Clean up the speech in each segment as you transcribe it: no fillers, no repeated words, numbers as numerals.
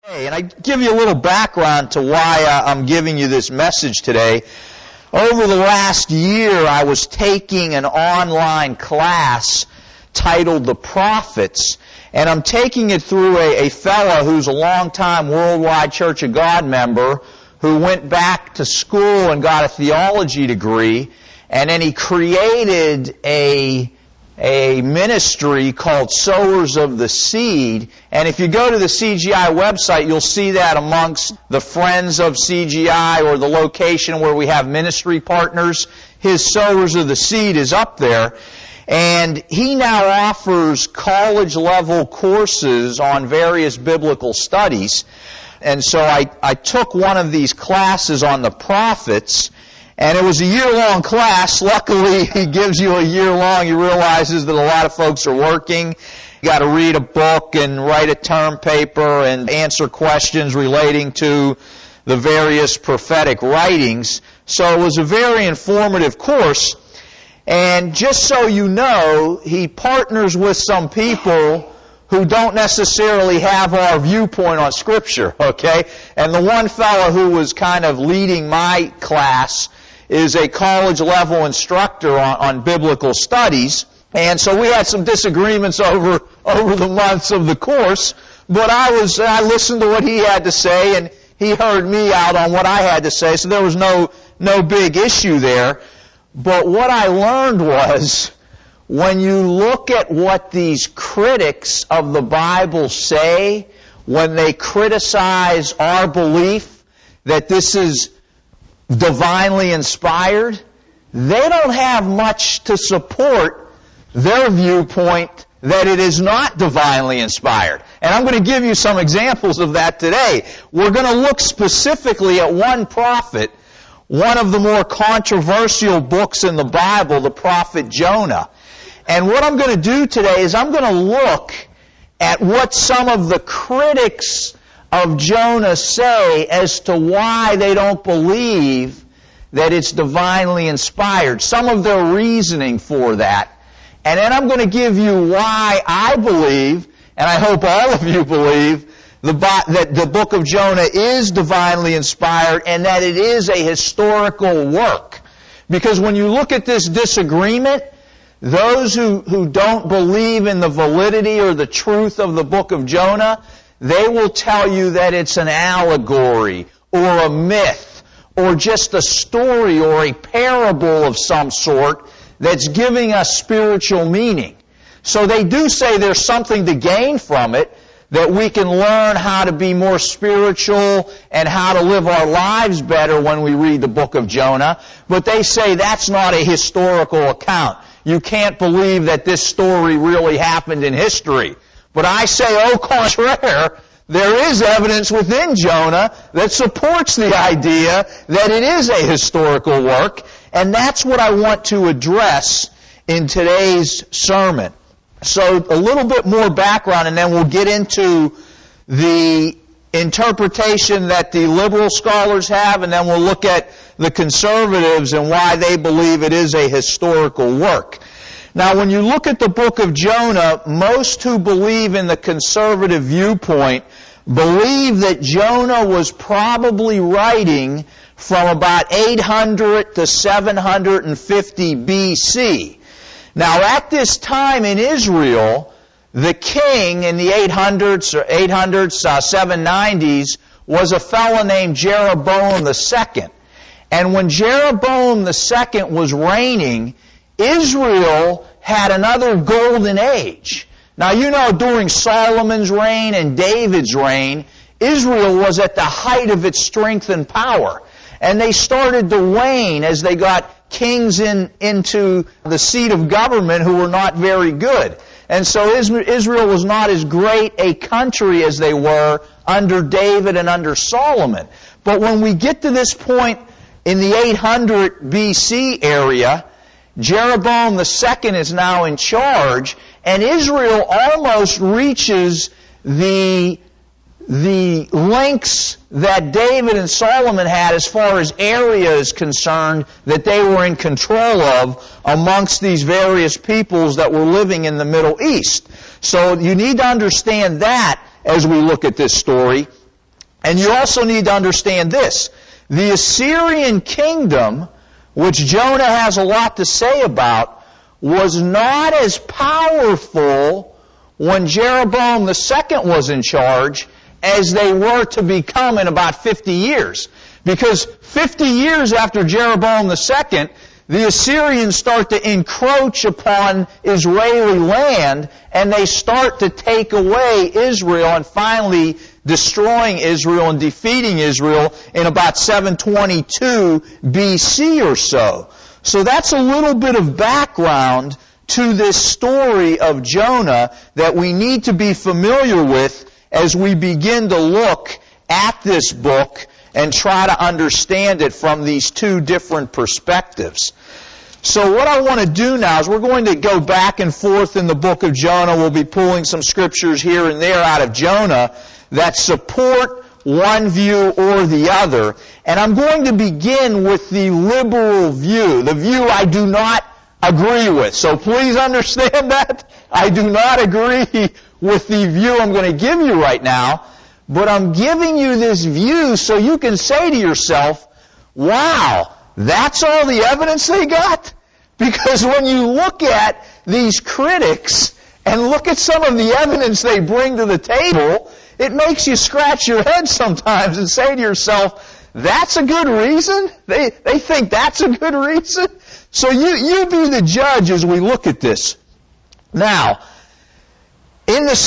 And I give you a little background to why I'm giving you this message today. Over the last year, I was taking an online class titled The Prophets, and I'm taking it through a fellow who's a longtime Worldwide Church of God member who went back to school and got a theology degree, and then he created a ministry called Sowers of the Seed. And if you go to the CGI website, you'll see that amongst the friends of CGI or the location where we have ministry partners, his Sowers of the Seed is up there. And he now offers college-level courses on various biblical studies. And so I took one of these classes on the prophets, and it was a year-long class. Luckily, he gives you a year-long. He realizes that a lot of folks are working. You got to read a book and write a term paper and answer questions relating to the various prophetic writings. So it was a very informative course. And just so you know, he partners with some people who don't necessarily have our viewpoint on Scripture, okay? And the one fellow who was kind of leading my class is a college-level instructor on biblical studies. And so we had some disagreements over the months of the course, but I listened to what he had to say, and he heard me out on what I had to say, so there was no big issue there. But what I learned was, when you look at what these critics of the Bible say, when they criticize our belief that this is divinely inspired, they don't have much to support their viewpoint that it is not divinely inspired. And I'm going to give you some examples of that today. We're going to look specifically at one prophet, one of the more controversial books in the Bible, the prophet Jonah. And what I'm going to do today is I'm going to look at what some of the critics of Jonah say as to why they don't believe that it's divinely inspired. Some of their reasoning for that. And then I'm going to give you why I believe, and I hope all of you believe, that the book of Jonah is divinely inspired and that it is a historical work. Because when you look at this disagreement, those who don't believe in the validity or the truth of the book of Jonah, they will tell you that it's an allegory or a myth or just a story or a parable of some sort that's giving us spiritual meaning. So they do say there's something to gain from it, that we can learn how to be more spiritual and how to live our lives better when we read the book of Jonah. But they say that's not a historical account. You can't believe that this story really happened in history. But I say, au contraire, there is evidence within Jonah that supports the idea that it is a historical work, and that's what I want to address in today's sermon. So a little bit more background, and then we'll get into the interpretation that the liberal scholars have, and then we'll look at the conservatives and why they believe it is a historical work. Now, when you look at the book of Jonah, most who believe in the conservative viewpoint believe that Jonah was probably writing from about 800 to 750 BC. Now, at this time in Israel, the king in the 800s, 790s, was a fellow named Jeroboam II. And when Jeroboam II was reigning, Israel had another golden age. Now, you know, during Solomon's reign and David's reign, Israel was at the height of its strength and power. And they started to wane as they got kings into the seat of government who were not very good. And so Israel was not as great a country as they were under David and under Solomon. But when we get to this point in the 800 BC area, Jeroboam II is now in charge, and Israel almost reaches the lengths that David and Solomon had as far as area is concerned that they were in control of amongst these various peoples that were living in the Middle East. So you need to understand that as we look at this story. And you also need to understand this. The Assyrian kingdom, which Jonah has a lot to say about, was not as powerful when Jeroboam II was in charge as they were to become in about 50 years. Because 50 years after Jeroboam II, the Assyrians start to encroach upon Israeli land, and they start to take away Israel, and finally destroying Israel and defeating Israel in about 722 BC or so. So that's a little bit of background to this story of Jonah that we need to be familiar with as we begin to look at this book and try to understand it from these two different perspectives. So what I want to do now is we're going to go back and forth in the book of Jonah. We'll be pulling some scriptures here and there out of Jonah that support one view or the other. And I'm going to begin with the liberal view, the view I do not agree with. So please understand that. I do not agree with the view I'm going to give you right now. But I'm giving you this view so you can say to yourself, wow, that's all the evidence they got? Because when you look at these critics and look at some of the evidence they bring to the table, it makes you scratch your head sometimes and say to yourself, that's a good reason? They think that's a good reason? So you be the judge as we look at this. Now, in the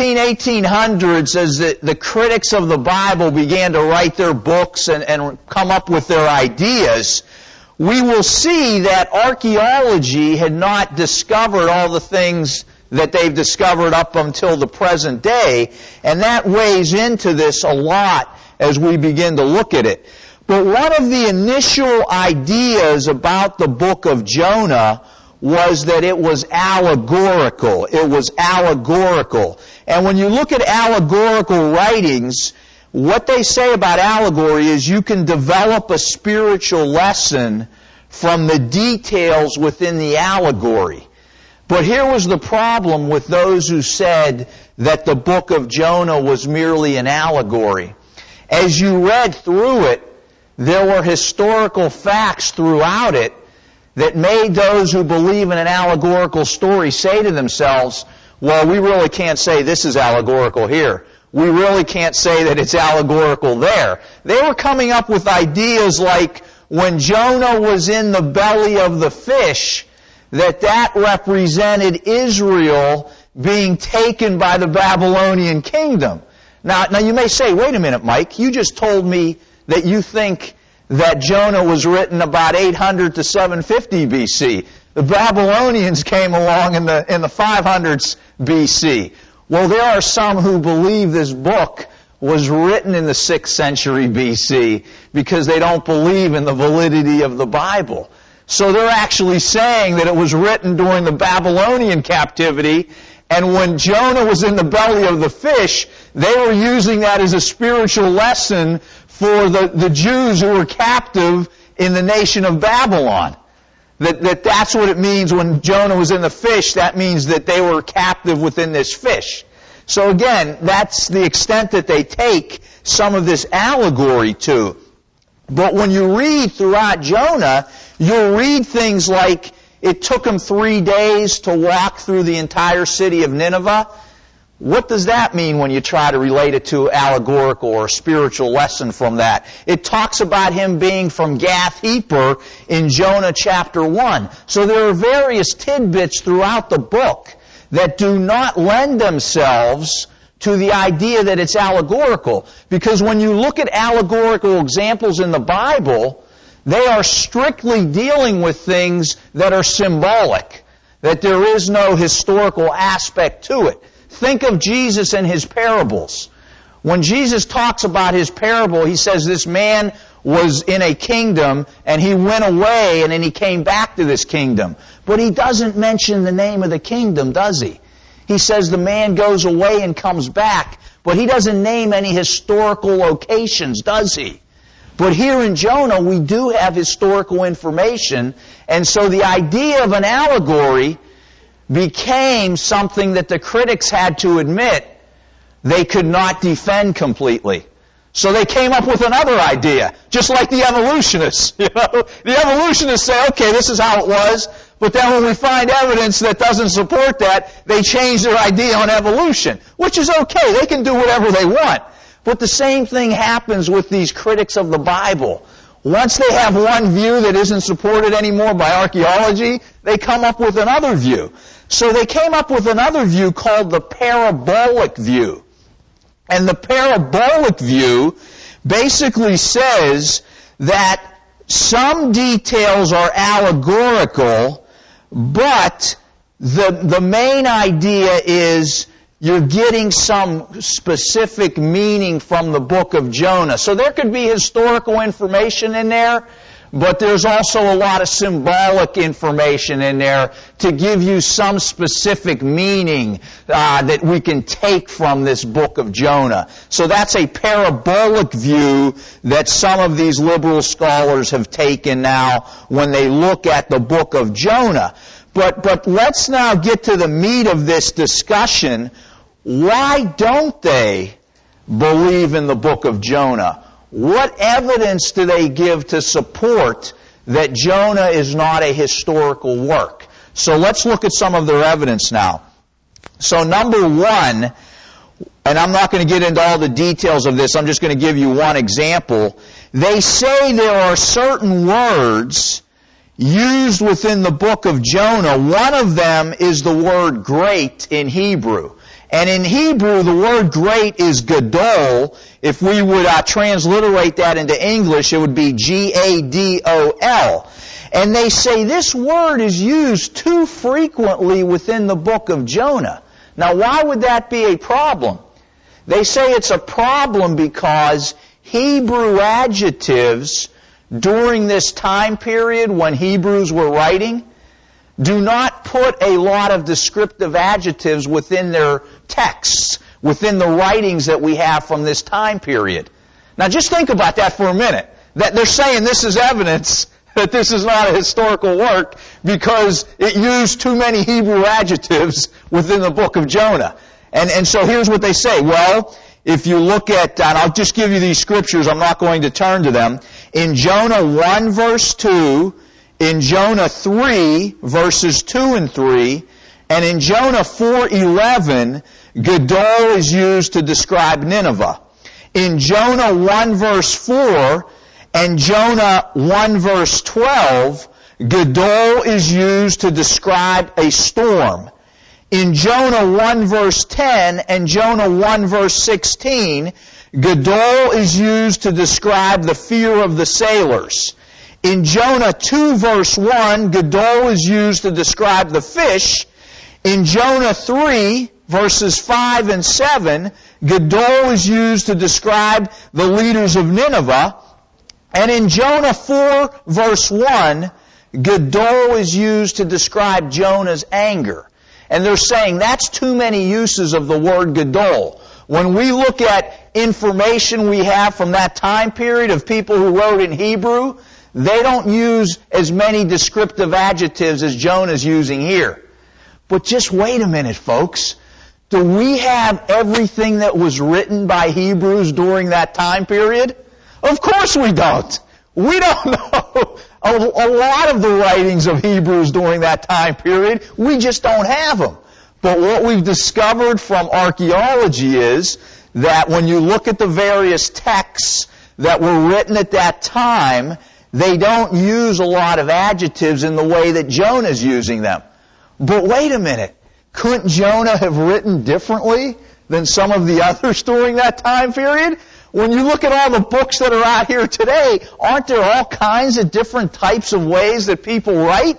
1800s, as the critics of the Bible began to write their books and come up with their ideas, we will see that archaeology had not discovered all the things that they've discovered up until the present day, and that weighs into this a lot as we begin to look at it. But one of the initial ideas about the book of Jonah was that it was allegorical. It was allegorical. And when you look at allegorical writings, what they say about allegory is you can develop a spiritual lesson from the details within the allegory. But here was the problem with those who said that the book of Jonah was merely an allegory. As you read through it, there were historical facts throughout it that made those who believe in an allegorical story say to themselves, well, we really can't say this is allegorical here. We really can't say that it's allegorical there. They were coming up with ideas like when Jonah was in the belly of the fish, that represented Israel being taken by the Babylonian kingdom. Now you may say, wait a minute, Mike, you just told me that you think that Jonah was written about 800 to 750 BC. The Babylonians came along in the 500s BC. Well, there are some who believe this book was written in the 6th century BC because they don't believe in the validity of the Bible. So they're actually saying that it was written during the Babylonian captivity, and when Jonah was in the belly of the fish, they were using that as a spiritual lesson for the Jews who were captive in the nation of Babylon. That's what it means when Jonah was in the fish. That means that they were captive within this fish. So again, that's the extent that they take some of this allegory to. But when you read throughout Jonah, you'll read things like it took them 3 days to walk through the entire city of Nineveh. What does that mean when you try to relate it to allegorical or spiritual lesson from that? It talks about him being from Gath-Hepher in Jonah chapter 1. So there are various tidbits throughout the book that do not lend themselves to the idea that it's allegorical. Because when you look at allegorical examples in the Bible, they are strictly dealing with things that are symbolic, that there is no historical aspect to it. Think of Jesus and his parables. When Jesus talks about his parable, he says this man was in a kingdom and he went away and then he came back to this kingdom. But he doesn't mention the name of the kingdom, does he? He says the man goes away and comes back, but he doesn't name any historical locations, does he? But here in Jonah, we do have historical information, and so the idea of an allegory became something that the critics had to admit they could not defend completely. So they came up with another idea, just like the evolutionists. The evolutionists say, okay, this is how it was, but then when we find evidence that doesn't support that, they change their idea on evolution, which is okay. They can do whatever they want. But the same thing happens with these critics of the Bible. Once they have one view that isn't supported anymore by archaeology, they come up with another view. So they came up with another view called the parabolic view. And the parabolic view basically says that some details are allegorical, but the main idea is you're getting some specific meaning from the book of Jonah. So there could be historical information in there, but there's also a lot of symbolic information in there to give you some specific meaning that we can take from this book of Jonah. So that's a parabolic view that some of these liberal scholars have taken now when they look at the book of Jonah. But let's now get to the meat of this discussion. Why don't they believe in the book of Jonah? What evidence do they give to support that Jonah is not a historical work? So let's look at some of their evidence now. So number one, and I'm not going to get into all the details of this, I'm just going to give you one example. They say there are certain words used within the book of Jonah. One of them is the word great in Hebrew. And in Hebrew, the word great is gadol. If we would transliterate that into English, it would be G-A-D-O-L. And they say this word is used too frequently within the book of Jonah. Now, why would that be a problem? They say it's a problem because Hebrew adjectives during this time period when Hebrews were writing do not put a lot of descriptive adjectives within their texts, within the writings that we have from this time period. Now just think about that for a minute. That they're saying this is evidence that this is not a historical work because it used too many Hebrew adjectives within the book of Jonah. And so here's what they say. Well, if you look at, and I'll just give you these scriptures, I'm not going to turn to them. In Jonah 1 verse 2, in Jonah 3, verses 2 and 3, and in Jonah 4:11, gadol is used to describe Nineveh. In Jonah 1 verse 4 and Jonah 1 verse 12, gadol is used to describe a storm. In Jonah 1 verse 10 and Jonah 1 verse 16, gadol is used to describe the fear of the sailors. In Jonah 2 verse 1, gadol is used to describe the fish. In Jonah 3 verses 5 and 7, gadol is used to describe the leaders of Nineveh. And in Jonah 4 verse 1, gadol is used to describe Jonah's anger. And they're saying that's too many uses of the word gadol. When we look at information we have from that time period of people who wrote in Hebrew, they don't use as many descriptive adjectives as Jonah's using here. But just wait a minute, folks. Do we have everything that was written by Hebrews during that time period? Of course we don't. We don't know a lot of the writings of Hebrews during that time period. We just don't have them. But what we've discovered from archaeology is that when you look at the various texts that were written at that time, they don't use a lot of adjectives in the way that Jonah's using them. But wait a minute. Couldn't Jonah have written differently than some of the others during that time period? When you look at all the books that are out here today, aren't there all kinds of different types of ways that people write?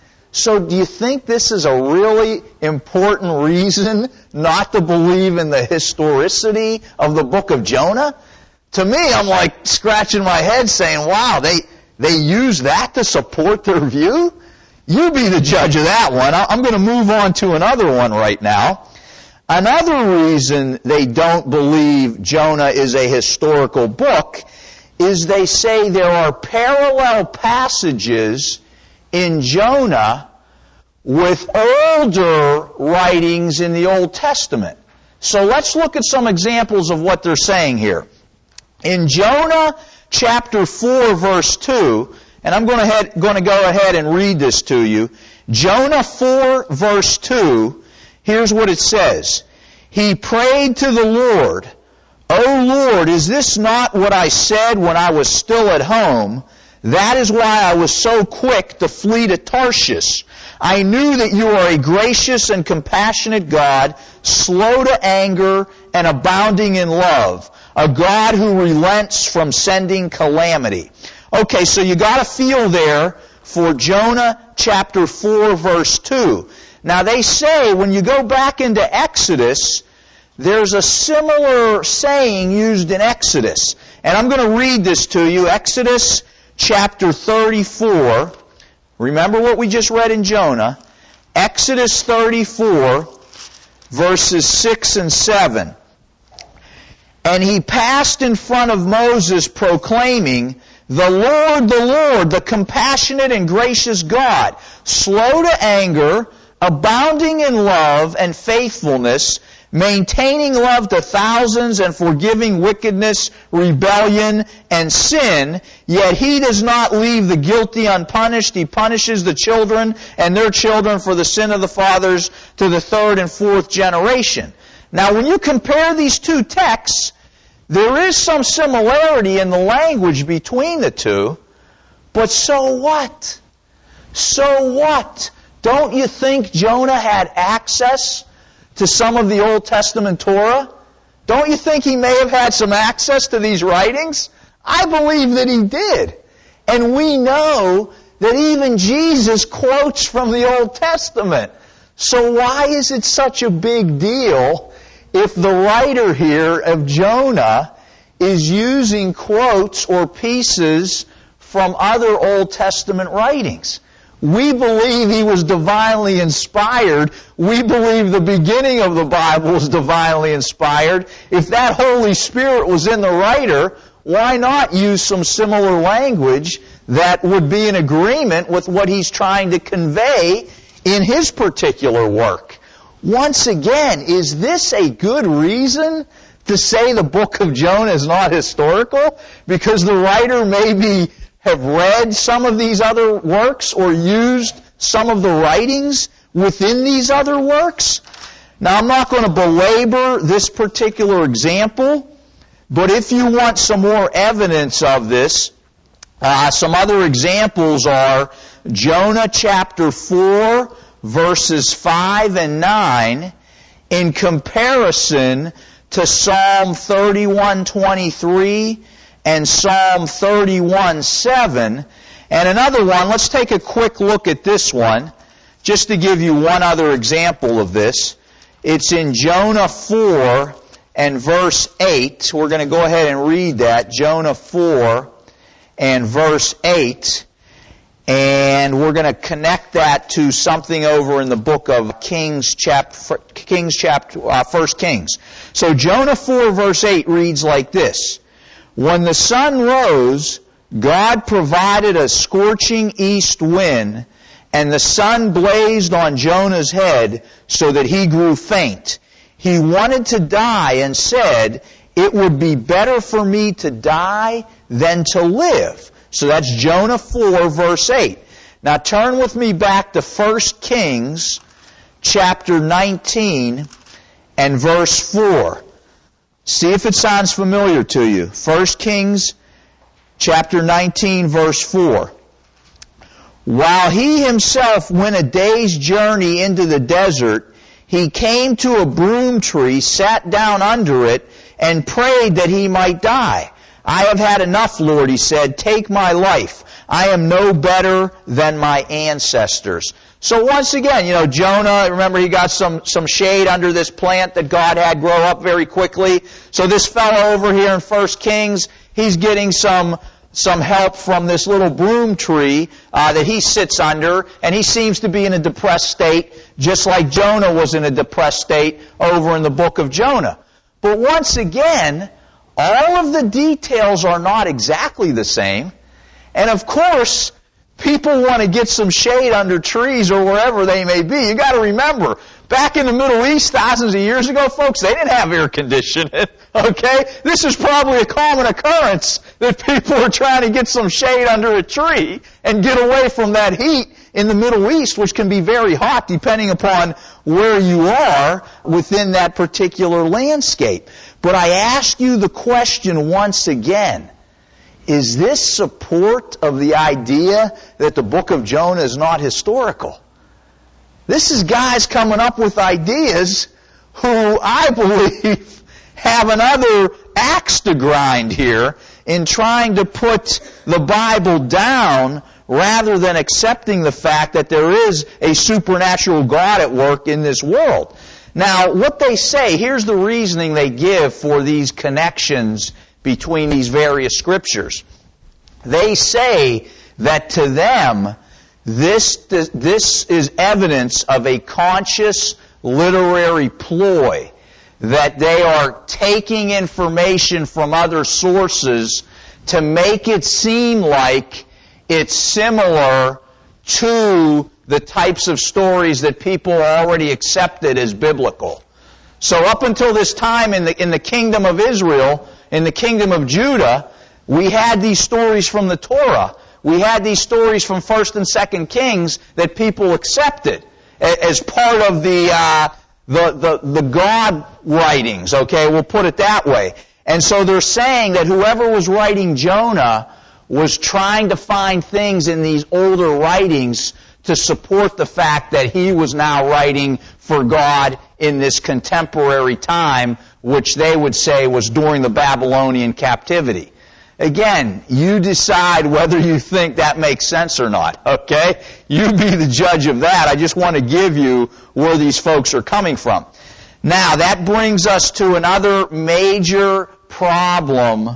So do you think this is a really important reason not to believe in the historicity of the book of Jonah? To me, I'm like scratching my head saying, wow, they use that to support their view? You be the judge of that one. I'm going to move on to another one right now. Another reason they don't believe Jonah is a historical book is they say there are parallel passages in Jonah with older writings in the Old Testament. So let's look at some examples of what they're saying here. In Jonah chapter 4, verse 2, and I'm going to go ahead and read this to you. Jonah 4, verse 2, here's what it says. He prayed to the Lord, "O Lord, is this not what I said when I was still at home? That is why I was so quick to flee to Tarshish. I knew that you are a gracious and compassionate God, slow to anger and abounding in love, a God who relents from sending calamity." Okay, so you got a feel there for Jonah chapter 4, verse 2. Now they say when you go back into Exodus, there's a similar saying used in Exodus. And I'm going to read this to you. Exodus chapter 34. Remember what we just read in Jonah. Exodus 34, verses 6 and 7. "And he passed in front of Moses proclaiming, the Lord, the compassionate and gracious God, slow to anger, abounding in love and faithfulness, maintaining love to thousands and forgiving wickedness, rebellion, and sin, yet he does not leave the guilty unpunished. He punishes the children and their children for the sin of the fathers to the third and fourth generation." Now when you compare these two texts, there is some similarity in the language between the two, but so what? So what? Don't you think Jonah had access to some of the Old Testament Torah? Don't you think he may have had some access to these writings? I believe that he did. And we know that even Jesus quotes from the Old Testament. So why is it such a big deal if the writer here of Jonah is using quotes or pieces from other Old Testament writings? We believe he was divinely inspired. We believe the beginning of the Bible was divinely inspired. If that Holy Spirit was in the writer, why not use some similar language that would be in agreement with what he's trying to convey in his particular work? Once again, is this a good reason to say the book of Jonah is not historical? Because the writer maybe have read some of these other works or used some of the writings within these other works? Now, I'm not going to belabor this particular example, but if you want some more evidence of this, some other examples are Jonah chapter 4, verses 5 and 9, in comparison to Psalm 31:23 and Psalm 31:7. And another one, let's take a quick look at this one, just to give you one other example of this. It's in Jonah 4 and verse 8. We're going to go ahead and read that, Jonah 4 and verse 8. And we're going to connect that to something over in the book of 1 Kings. So Jonah 4 verse 8 reads like this. "When the sun rose, God provided a scorching east wind, and the sun blazed on Jonah's head so that he grew faint. He wanted to die and said, 'It would be better for me to die than to live.'" So that's Jonah 4, verse 8. Now turn with me back to 1 Kings chapter 19 and verse 4. See if it sounds familiar to you. 1 Kings chapter 19, verse 4. "While he himself went a day's journey into the desert, he came to a broom tree, sat down under it, and prayed that he might die. 'I have had enough, Lord,' he said. 'Take my life. I am no better than my ancestors.'" So once again, Jonah, remember he got some shade under this plant that God had grow up very quickly. So this fellow over here in 1 Kings, he's getting some help from this little broom tree that he sits under, and he seems to be in a depressed state, just like Jonah was in a depressed state over in the book of Jonah. But once again, all of the details are not exactly the same. And of course, people want to get some shade under trees or wherever they may be. You got to remember, Back in the Middle East, thousands of years ago, folks, they didn't have air conditioning, okay? This is probably a common occurrence that people are trying to get some shade under a tree and get away from that heat in the Middle East, which can be very hot depending upon where you are within that particular landscape. But I ask you the question once again, is this support of the idea that the book of Jonah is not historical? This is guys coming up with ideas who I believe have another axe to grind here in trying to put the Bible down rather than accepting the fact that there is a supernatural God at work in this world. Now, what they say, here's the reasoning they give for these connections between these various scriptures. They say that to them, this is evidence of a conscious literary ploy, that they are taking information from other sources to make it seem like it's similar to the types of stories that people already accepted as biblical. So up until this time in the kingdom of Israel, in the kingdom of Judah, we had these stories from the Torah. We had these stories from 1st and 2nd Kings that people accepted as part of the God writings, okay? We'll put it that way. And so they're saying that whoever was writing Jonah was trying to find things in these older writings to support the fact that he was now writing for God in this contemporary time, which they would say was during the Babylonian captivity. Again, you decide whether you think that makes sense or not, okay? You be the judge of that. I just want to give you where these folks are coming from. Now, that brings us to another major problem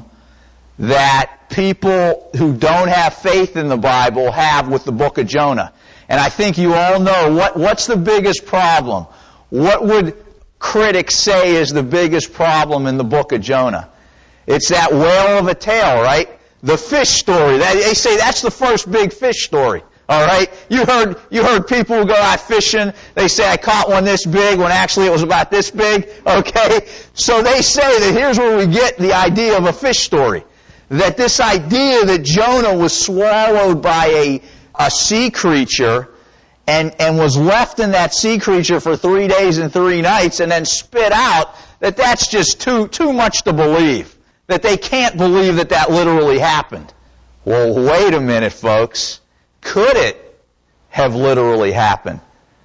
that people who don't have faith in the Bible have with the book of Jonah. And I think you all know what's the biggest problem. What would critics say is the biggest problem in the book of Jonah? It's that whale of a tale, right? The fish story. They say that's the first big fish story. All right? You heard people who go out fishing. They say, I caught one this big when actually it was about this big. Okay? So they say that here's where we get the idea of a fish story. That this idea that Jonah was swallowed by a sea creature and was left in that sea creature for 3 days and 3 nights and then spit out, that's just too much to believe. That they can't believe that literally happened. Well, wait a minute, folks. Could it have literally happened?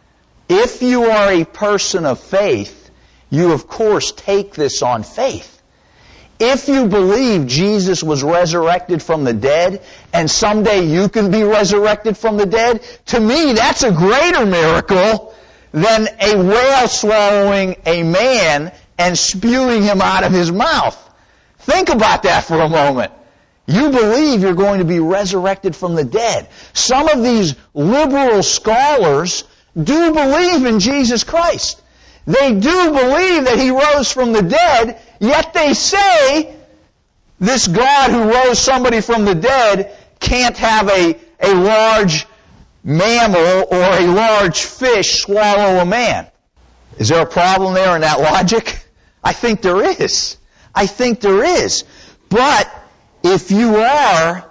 If you are a person of faith, you of course take this on faith. If you believe Jesus was resurrected from the dead, and someday you can be resurrected from the dead, to me that's a greater miracle than a whale swallowing a man and spewing him out of his mouth. Think about that for a moment. You believe you're going to be resurrected from the dead. Some of these liberal scholars do believe in Jesus Christ. They do believe that He rose from the dead, yet they say this God who rose somebody from the dead can't have a large mammal or a large fish swallow a man. Is there a problem there in that logic? I think there is. I think there is. But if you are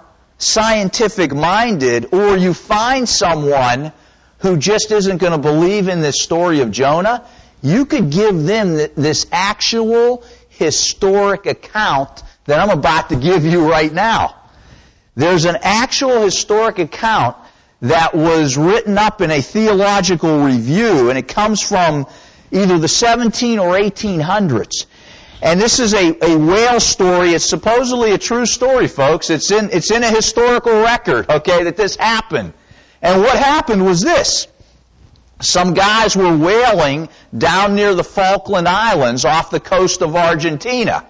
scientific-minded or you find someone who just isn't going to believe in this story of Jonah, you could give them this actual historic account that I'm about to give you right now. There's an actual historic account that was written up in a theological review, and it comes from either the 17 or 1800s. And this is a whale story. It's supposedly a true story, folks. It's in a historical record, okay, that this happened. And what happened was this. Some guys were whaling down near the Falkland Islands off the coast of Argentina.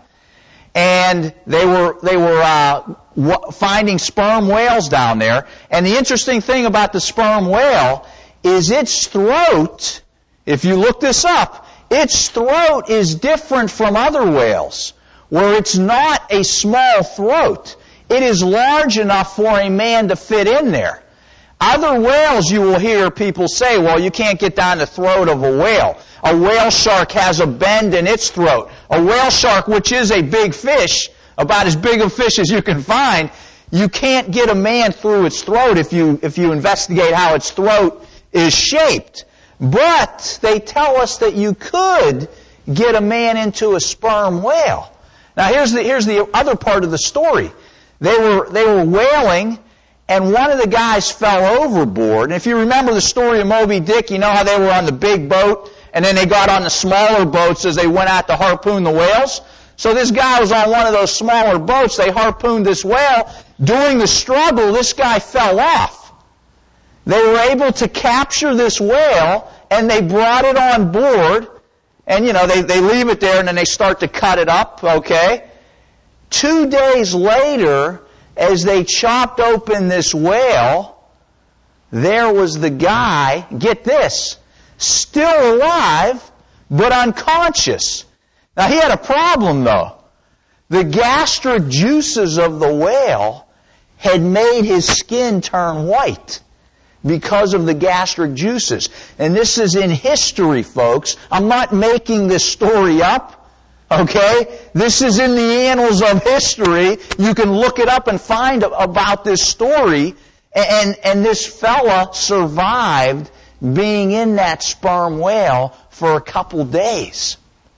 And they were finding sperm whales down there. And the interesting thing about the sperm whale is its throat, if you look this up, its throat is different from other whales, where it's not a small throat. It is large enough for a man to fit in there. Other whales, you will hear people say, well, you can't get down the throat of a whale. A whale shark has a bend in its throat. A whale shark, which is a big fish, about as big a fish as you can find, you can't get a man through its throat if you investigate how its throat is shaped. But they tell us that you could get a man into a sperm whale. Now here's the other part of the story. They were whaling, and one of the guys fell overboard. And if you remember the story of Moby Dick, you know how they were on the big boat, and then they got on the smaller boats as they went out to harpoon the whales. So this guy was on one of those smaller boats. They harpooned this whale. During the struggle, this guy fell off. They were able to capture this whale, and they brought it on board. And, they leave it there, and then they start to cut it up, okay? 2 days later, as they chopped open this whale, there was the guy, get this, still alive, but unconscious. Now, he had a problem, though. The gastric juices of the whale had made his skin turn white because of the gastric juices. And this is in history, folks. I'm not making this story up, okay? This is in the annals of history. You can look it up and find about this story. And this fella survived being in that sperm whale for a couple days.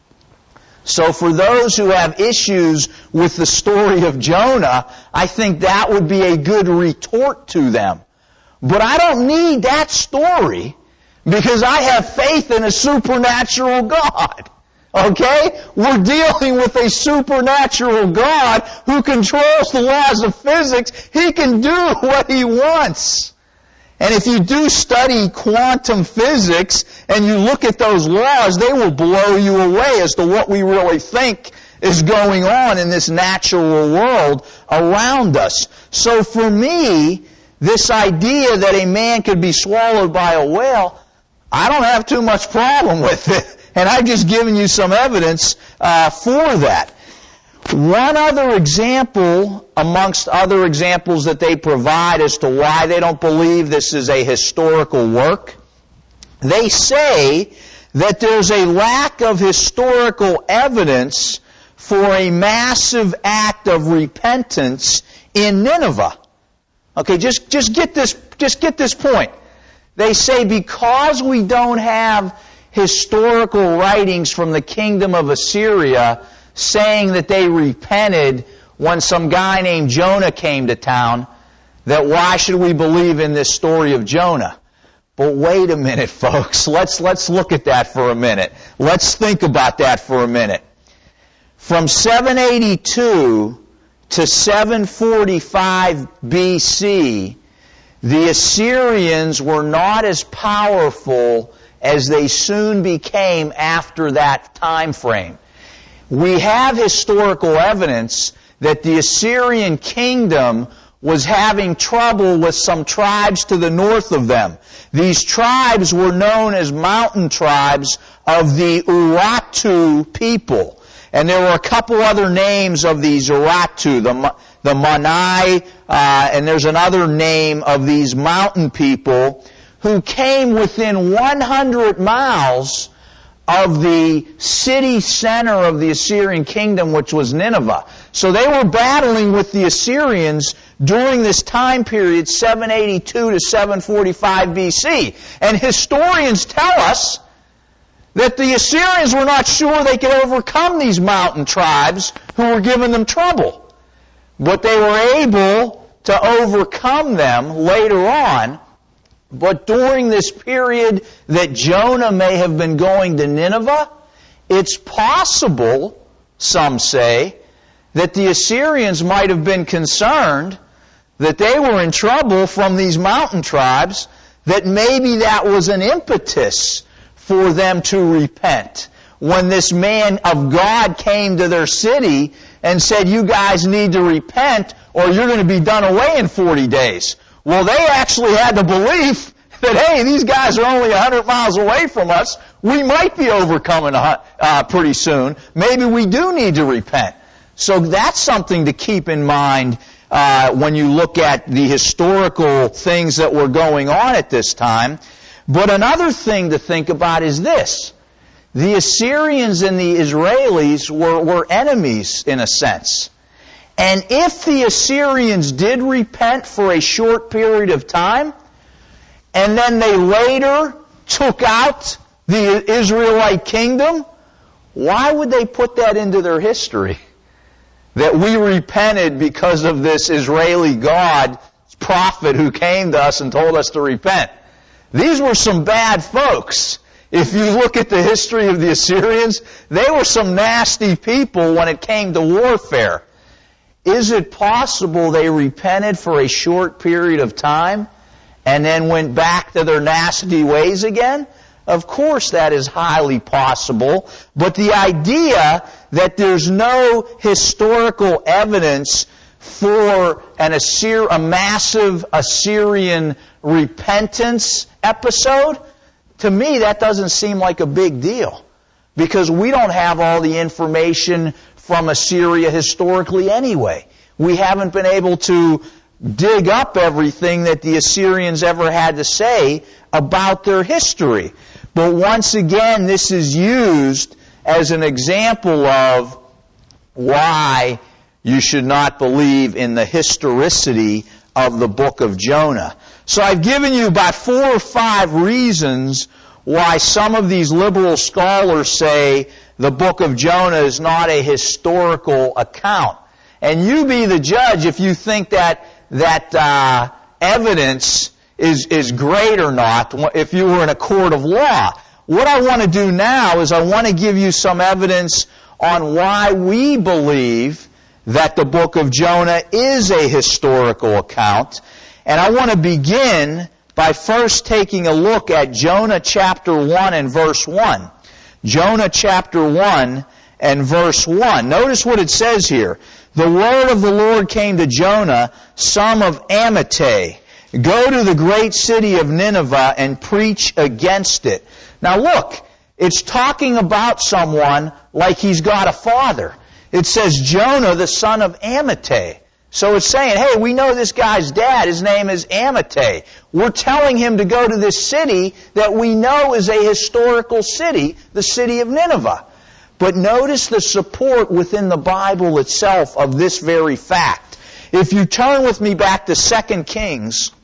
So for those who have issues with the story of Jonah, I think that would be a good retort to them. But I don't need that story because I have faith in a supernatural God. Okay? We're dealing with a supernatural God who controls the laws of physics. He can do what He wants. And if you do study quantum physics and you look at those laws, they will blow you away as to what we really think is going on in this natural world around us. So for me, this idea that a man could be swallowed by a whale, I don't have too much problem with it. And I've just given you some evidence for that. One other example, amongst other examples that they provide as to why they don't believe this is a historical work, they say that there's a lack of historical evidence for a massive act of repentance in Nineveh. Okay, just get this point. They say because we don't have historical writings from the kingdom of Assyria saying that they repented when some guy named Jonah came to town, that why should we believe in this story of Jonah? But wait a minute, folks. Let's look at that for a minute. Let's think about that for a minute. From 782 to 745 BC, the Assyrians were not as powerful as they soon became after that time frame. We have historical evidence that the Assyrian kingdom was having trouble with some tribes to the north of them. These tribes were known as mountain tribes of the Urartu people. And there were a couple other names of these Urartu, the Manai, and there's another name of these mountain people who came within 100 miles of the city center of the Assyrian kingdom, which was Nineveh. So they were battling with the Assyrians during this time period, 782 to 745 BC. And historians tell us that the Assyrians were not sure they could overcome these mountain tribes who were giving them trouble. But they were able to overcome them later on. But during this period that Jonah may have been going to Nineveh, it's possible, some say, that the Assyrians might have been concerned that they were in trouble from these mountain tribes, that maybe that was an impetus for them to repent. When this man of God came to their city and said, you guys need to repent or you're going to be done away in 40 days. Well, they actually had the belief that, hey, these guys are only 100 miles away from us. We might be overcoming pretty soon. Maybe we do need to repent. So that's something to keep in mind when you look at the historical things that were going on at this time. But another thing to think about is this. The Assyrians and the Israelis were enemies in a sense. And if the Assyrians did repent for a short period of time, and then they later took out the Israelite kingdom, why would they put that into their history? That we repented because of this Israeli God, prophet who came to us and told us to repent. These were some bad folks. If you look at the history of the Assyrians, they were some nasty people when it came to warfare. Is it possible they repented for a short period of time and then went back to their nasty ways again? Of course that is highly possible, but the idea that there's no historical evidence for a massive Assyrian repentance episode, to me that doesn't seem like a big deal, because we don't have all the information from Assyria historically anyway. We haven't been able to dig up everything that the Assyrians ever had to say about their history. But once again, this is used as an example of why you should not believe in the historicity of the book of Jonah. So I've given you about 4 or 5 reasons why some of these liberal scholars say the book of Jonah is not a historical account. And you be the judge if you think that evidence is great or not, if you were in a court of law. What I want to do now is I want to give you some evidence on why we believe that the book of Jonah is a historical account. And I want to begin by first taking a look at Jonah chapter 1 and verse 1. Jonah chapter 1 and verse 1. Notice what it says here. The word of the Lord came to Jonah, son of Amittai. Go to the great city of Nineveh and preach against it. Now look, it's talking about someone like he's got a father. It says Jonah, the son of Amittai. So it's saying, hey, we know this guy's dad. His name is Amittai. We're telling him to go to this city that we know is a historical city, the city of Nineveh. But notice the support within the Bible itself of this very fact. If you turn with me back to 2 Kings,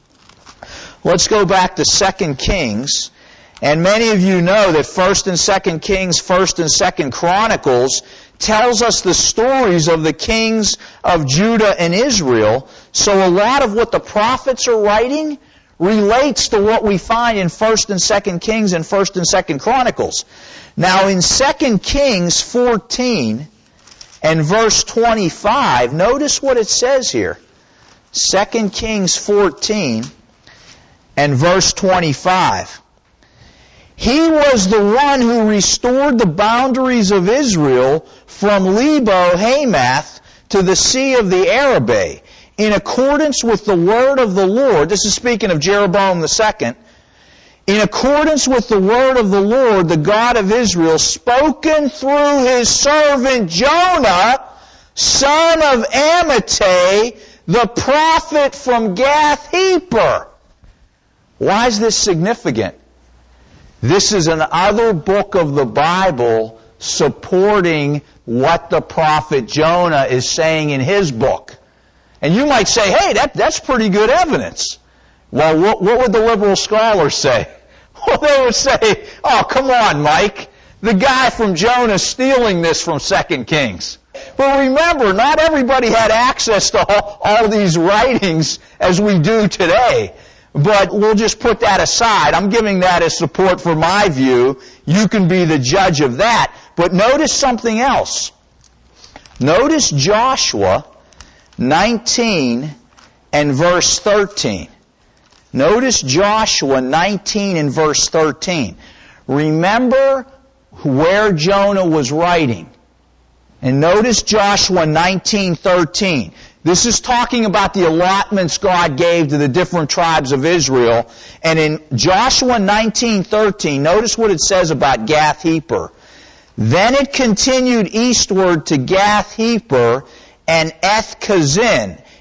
let's go back to 2 Kings. And many of you know that 1st and 2nd Kings, 1st and 2nd Chronicles tells us the stories of the kings of Judah and Israel. So a lot of what the prophets are writing relates to what we find in 1st and 2nd Kings and 1st and 2nd Chronicles. Now in 2 Kings 14 and verse 25, notice what it says here. 2 Kings 14 and verse 25. He was the one who restored the boundaries of Israel from Lebo Hamath to the Sea of the Arabah, in accordance with the word of the Lord. This is speaking of Jeroboam II. In accordance with the word of the Lord, the God of Israel, spoken through his servant Jonah, son of Amittai, the prophet from Gath-hepher. Why is this significant? This is another book of the Bible supporting what the prophet Jonah is saying in his book. And you might say, hey, that's pretty good evidence. Well, what would the liberal scholars say? Well, they would say, oh, come on, Mike. The guy from Jonah stealing this from 2 Kings. But remember, not everybody had access to all these writings as we do today. But we'll just put that aside. I'm giving that as support for my view. You can be the judge of that. But notice something else. Notice Joshua 19 and verse 13. Notice Joshua 19 and verse 13. Remember where Jonah was writing. And notice Joshua 19:13. This is talking about the allotments God gave to the different tribes of Israel. And in Joshua 19:13, notice what it says about Gath-hepher. Then it continued eastward to Gath-hepher and Eth-Kazin,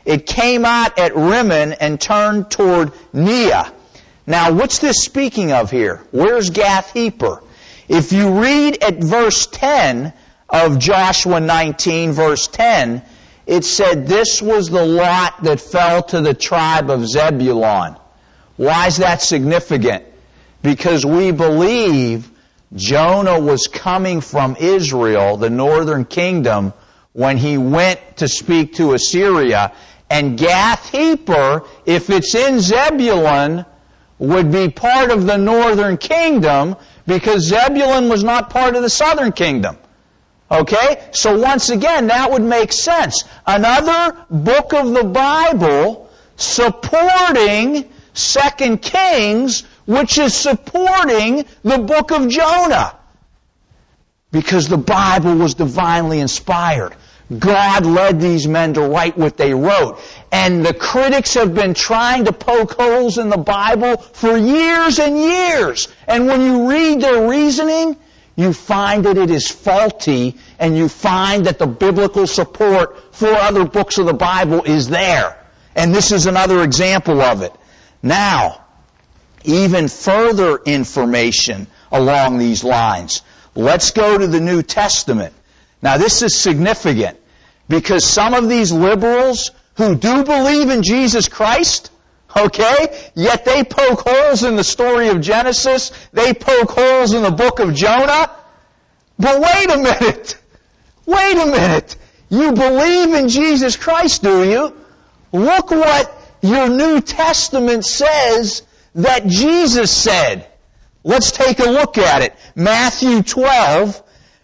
It came out at Rimmon and turned toward Neah. Now, what's this speaking of here? Where's Gath-hepher? If you read at verse 10 of Joshua 19, verse 10, it said this was the lot that fell to the tribe of Zebulun. Why is that significant? Because we believe Jonah was coming from Israel, the northern kingdom, when he went to speak to Assyria. And Gath-hepher, if it's in Zebulun, would be part of the northern kingdom, because Zebulun was not part of the southern kingdom. Okay? So once again, that would make sense. Another book of the Bible supporting 2 Kings, which is supporting the book of Jonah. Because the Bible was divinely inspired. God led these men to write what they wrote. And the critics have been trying to poke holes in the Bible for years and years. And when you read their reasoning, you find that it is faulty, and you find that the biblical support for other books of the Bible is there. And this is another example of it. Now, even further information along these lines. Let's go to the New Testament. Now, this is significant because some of these liberals who do believe in Jesus Christ, okay, yet they poke holes in the story of Genesis, they poke holes in the book of Jonah. But wait a minute. Wait a minute. You believe in Jesus Christ, do you? Look what your New Testament says that Jesus said. Let's take a look at it. Matthew 12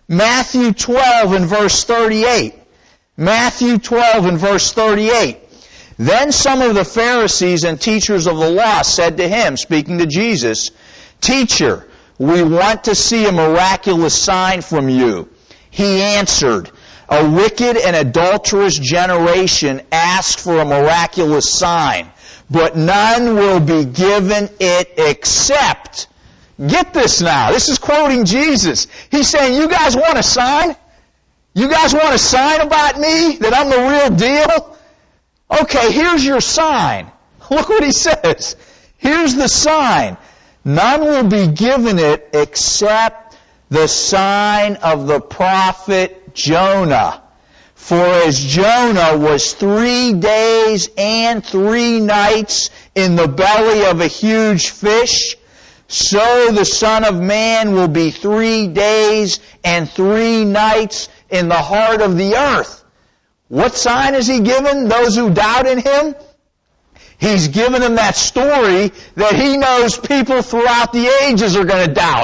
and verse 38. Matthew 12 and verse 38. Then some of the Pharisees and teachers of the law said to him, speaking to Jesus, "Teacher, we want to see a miraculous sign from you." He answered, "A wicked and adulterous generation asks for a miraculous sign, but none will be given it except..." Get this now. This is quoting Jesus. He's saying, you guys want a sign? You guys want a sign about me? That I'm the real deal? Okay, here's your sign. Look what he says. Here's the sign. None will be given it except the sign of the prophet Jonah. For as Jonah was 3 days and 3 nights in the belly of a huge fish, so the Son of Man will be 3 days and 3 nights in the heart of the earth. What sign has he given those who doubt in him? He's given them that story that he knows people throughout the ages are going to doubt.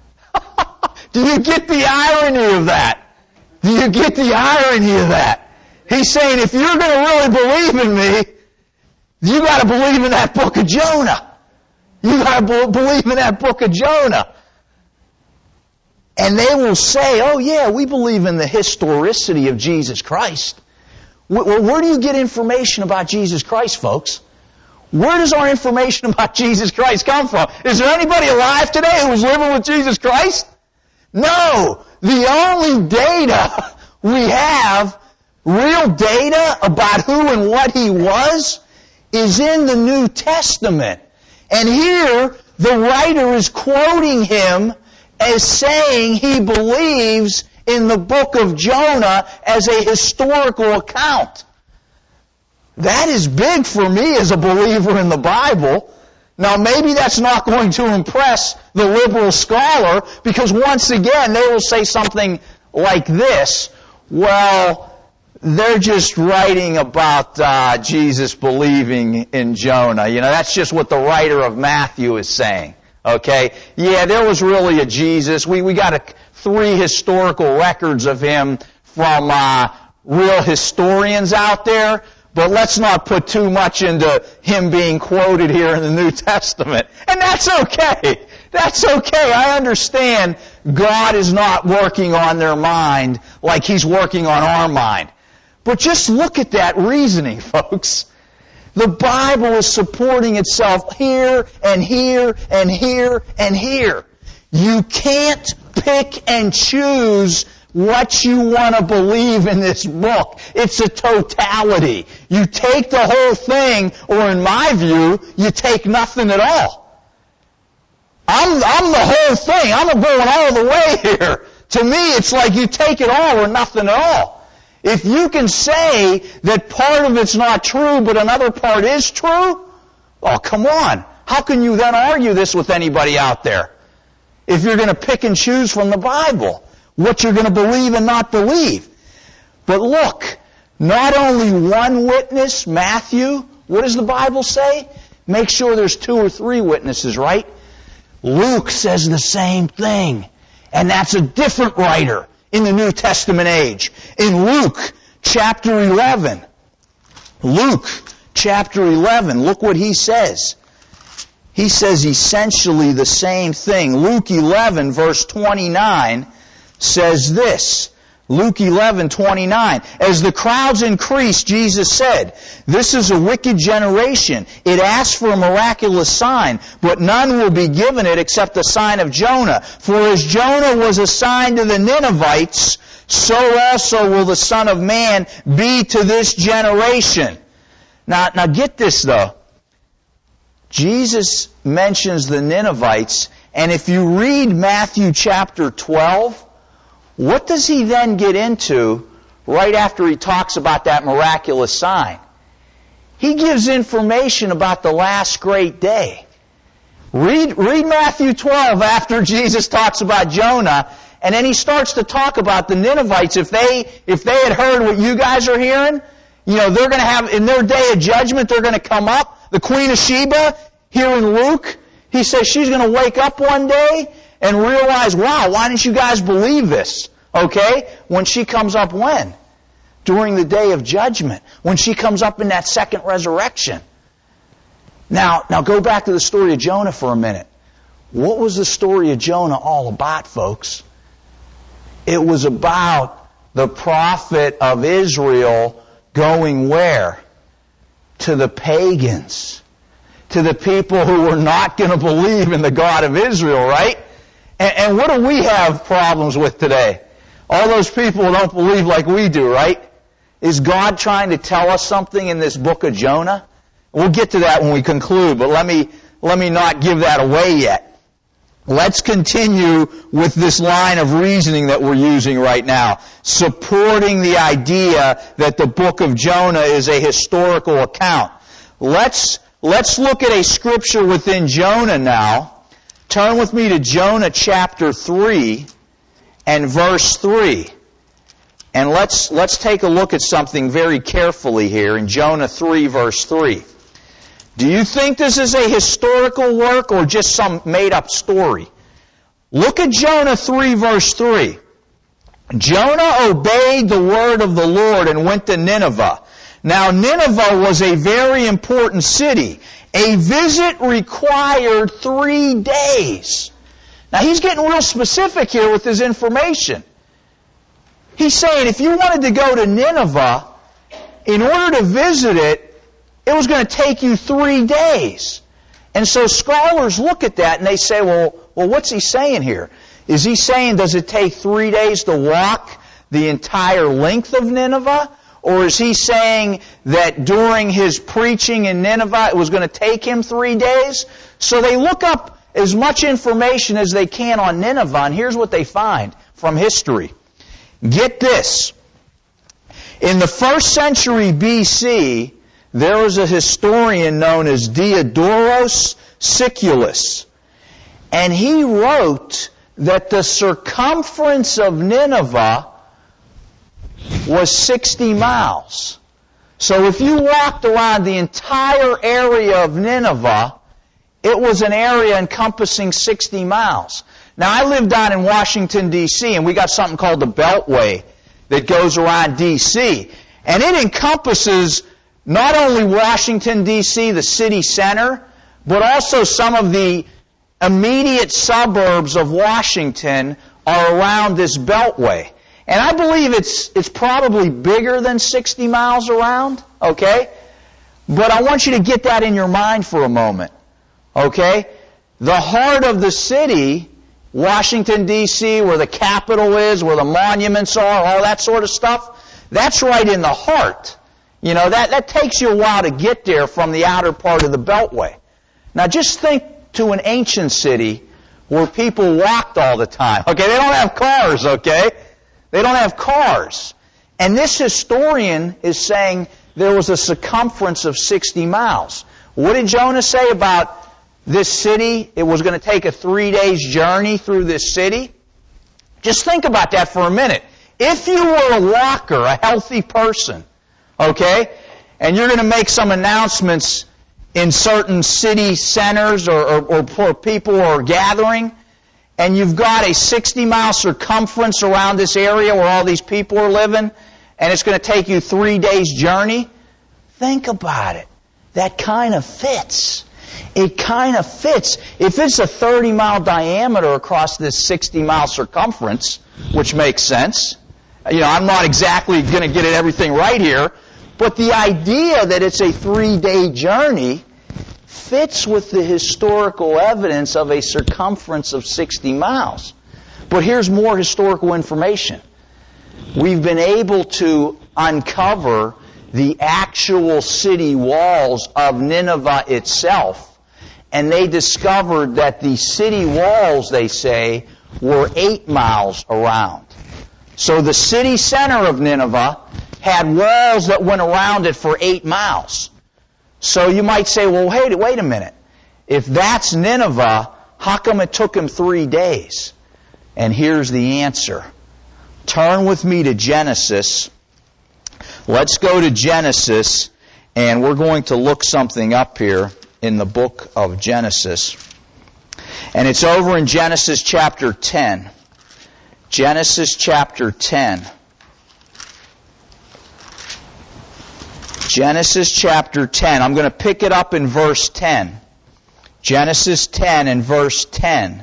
Do you get the irony of that? Do you get the irony of that? He's saying, if you're going to really believe in me, you got to believe in that book of Jonah. You got to believe in that book of Jonah. And they will say, oh yeah, we believe in the historicity of Jesus Christ. Where do you get information about Jesus Christ, folks? Where does our information about Jesus Christ come from? Is there anybody alive today who's living with Jesus Christ? No. The only data we have, real data about who and what He was, is in the New Testament. And here, the writer is quoting him as saying he believes in the book of Jonah as a historical account. That is big for me as a believer in the Bible. Now, maybe that's not going to impress the liberal scholar, because once again, they will say something like this: well, they're just writing about Jesus believing in Jonah. You know, that's just what the writer of Matthew is saying. Okay? Yeah, there was really a Jesus. We got 3 historical records of him from real historians out there, but let's not put too much into him being quoted here in the New Testament. And that's okay. That's okay. I understand God is not working on their mind like He's working on our mind. But just look at that reasoning, folks. The Bible is supporting itself here and here and here and here. You can't pick and choose what you want to believe in this book. It's a totality. You take the whole thing, or in my view, you take nothing at all. I'm the whole thing. I'm going all the way here. To me, it's like you take it all or nothing at all. If you can say that part of it's not true, but another part is true, oh, come on. How can you then argue this with anybody out there? If you're going to pick and choose from the Bible, what you're going to believe and not believe. But look, not only one witness, Matthew, what does the Bible say? Make sure there's 2 or 3 witnesses, right? Luke says the same thing. And that's a different writer in the New Testament age. In Luke chapter 11, look what he says. He says essentially the same thing. Luke 11 verse 29 says this. Luke 11:29. As the crowds increased, Jesus said, "This is a wicked generation. It asks for a miraculous sign, but none will be given it except the sign of Jonah. For as Jonah was a sign to the Ninevites, so also will the Son of Man be to this generation." Now get this though. Jesus mentions the Ninevites, and if you read Matthew chapter 12, what does he then get into right after he talks about that miraculous sign? He gives information about the last great day. Read Matthew 12 after Jesus talks about Jonah, and then he starts to talk about the Ninevites. If they had heard what you guys are hearing, they're going to have, in their day of judgment, they're going to come up. The Queen of Sheba, here in Luke, he says she's going to wake up one day and realize, wow, why didn't you guys believe this? Okay? When she comes up when? During the day of judgment. When she comes up in that second resurrection. Now go back to the story of Jonah for a minute. What was the story of Jonah all about, folks? It was about the prophet of Israel going where? To the pagans. To the people who were not going to believe in the God of Israel, right? And what do we have problems with today? All those people who don't believe like we do, right? Is God trying to tell us something in this book of Jonah? We'll get to that when we conclude, but let me not give that away yet. Let's continue with this line of reasoning that we're using right now, supporting the idea that the book of Jonah is a historical account. Let's look at a scripture within Jonah now. Turn with me to Jonah chapter 3 and verse 3. And let's take a look at something very carefully here in Jonah 3 verse 3. Do you think this is a historical work or just some made-up story? Look at Jonah 3 verse 3. Jonah obeyed the word of the Lord and went to Nineveh. Now Nineveh was a very important city. A visit required 3 days. Now he's getting real specific here with his information. He's saying if you wanted to go to Nineveh, in order to visit it, it was going to take you 3 days. And so scholars look at that and they say, well, what's he saying here? Is he saying, does it take 3 days to walk the entire length of Nineveh? Or is he saying that during his preaching in Nineveh, it was going to take him 3 days? So they look up as much information as they can on Nineveh, and here's what they find from history. Get this. In the 1st century BC, there was a historian known as Diodorus Siculus, and he wrote that the circumference of Nineveh was 60 miles. So if you walked around the entire area of Nineveh, it was an area encompassing 60 miles. Now I live down in Washington, D.C., and we got something called the Beltway that goes around D.C. And it encompasses not only Washington, D.C., the city center, but also some of the immediate suburbs of Washington are around this Beltway. And I believe it's probably bigger than 60 miles around, okay? But I want you to get that in your mind for a moment, okay? The heart of the city Washington, D.C., where the Capitol is, where the monuments are, all that sort of stuff, that's right in the heart. You know, that takes you a while to get there from the outer part of the Beltway. Now just think to an ancient city where people walked all the time. Okay, they don't have cars, okay? They don't have cars. And this historian is saying there was a circumference of 60 miles. What did Jonah say about this city? It was going to take a 3 days journey through this city. Just think about that for a minute. If you were a walker, a healthy person, okay, and you're going to make some announcements in certain city centers or people are gathering, and you've got a 60-mile circumference around this area where all these people are living, and it's going to take you 3 days journey, think about it. That kind of fits. It kind of fits. If it's a 30-mile diameter across this 60-mile circumference, which makes sense. You know, I'm not exactly going to get everything right here, but the idea that it's a 3-day journey fits with the historical evidence of a circumference of 60 miles. But here's more historical information. We've been able to uncover the actual city walls of Nineveh itself, and they discovered that the city walls, they say, were 8 miles around. So the city center of Nineveh had walls that went around it for 8 miles. So you might say, well, wait a minute. If that's Nineveh, how come it took him 3 days? And here's the answer. Turn with me to Genesis. Let's go to Genesis, and we're going to look something up here in the book of Genesis. And it's over in Genesis chapter 10. Genesis chapter 10. Genesis chapter 10. I'm going to pick it up in verse 10. Genesis 10 and verse 10.